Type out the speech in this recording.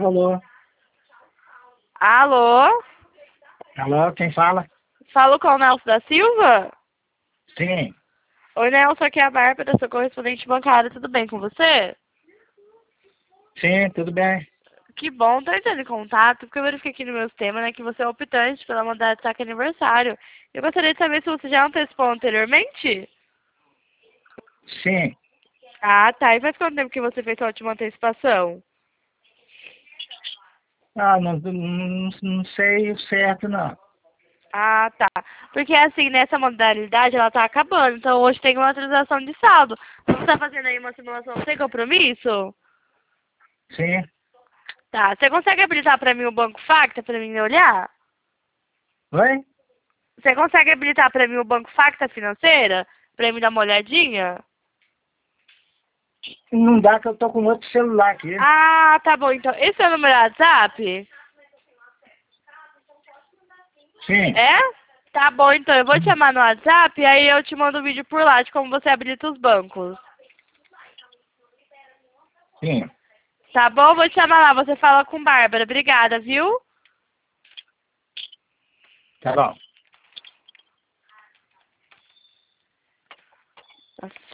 Alô? Alô? Alô, quem fala? Falo com o Nelson da Silva? Sim, Oi, Nelson, aqui é a Bárbara, sou correspondente bancária, tudo bem com você? sim, tudo bem. Que bom, tô entrando em contato, porque eu verifiquei aqui no meu sistema, né, que você é optante pela modalidade de saque aniversário. Eu gostaria de saber se você já antecipou anteriormente? Sim. Ah, tá. E faz quanto tempo que você fez sua última antecipação? Ah, não sei o certo, não. Ah, tá. Porque assim, nessa modalidade ela tá acabando, então hoje tem uma atualização de saldo. Você tá fazendo aí uma simulação sem compromisso? Sim, Tá. Você consegue habilitar pra mim o Banco Facta pra mim olhar? oi? Você consegue habilitar pra mim o Banco Facta Financeira? Pra mim dar uma olhadinha? Não dá que eu tô com outro celular aqui. Ah, tá bom. Então, esse é o número do WhatsApp? Sim, É? Tá bom, então. Eu vou te chamar no WhatsApp e aí eu te mando um vídeo por lá de como você habilita os bancos. sim, Tá bom? Vou te chamar lá. Você fala com Bárbara. Obrigada, viu? tá bom. Nossa.